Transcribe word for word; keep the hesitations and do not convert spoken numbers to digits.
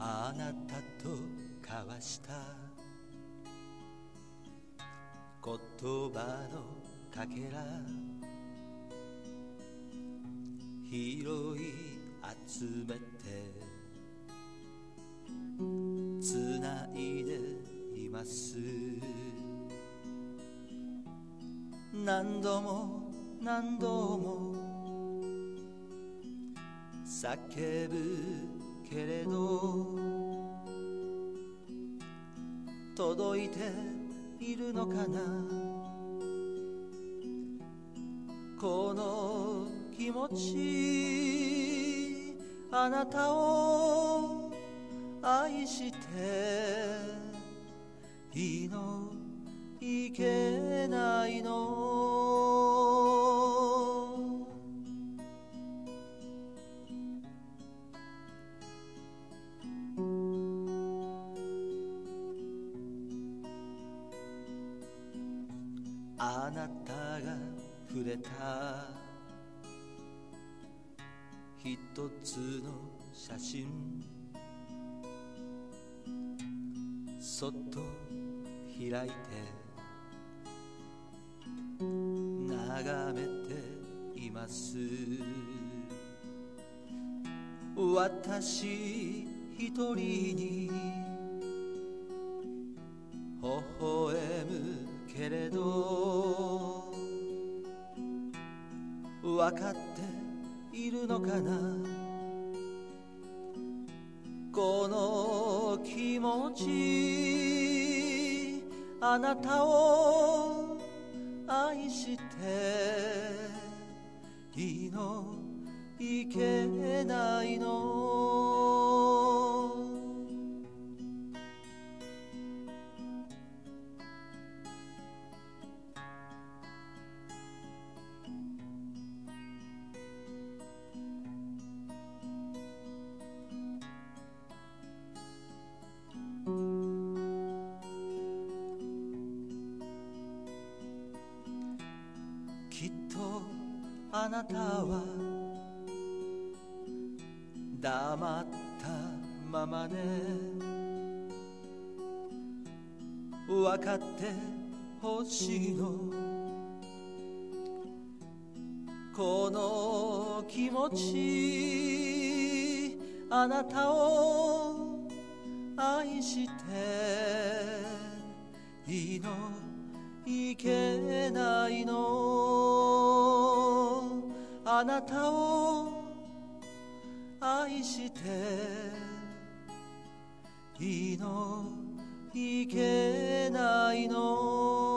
あなたと交わした言葉のかけら拾い集めてつないでいます何度も何度も叫ぶけれど届いているのかなこの気持ちあなたを愛していいのいけないのあなたが触れた一つの写真そっと開いて眺めています私一人に微笑むけれど分かっているのかなこの気持ちあなたを愛していいのいけないのきっとあなたは黙ったままで分かってほしいのこの気持ちあなたを愛していいのいけないのあなたを愛していいのいけないの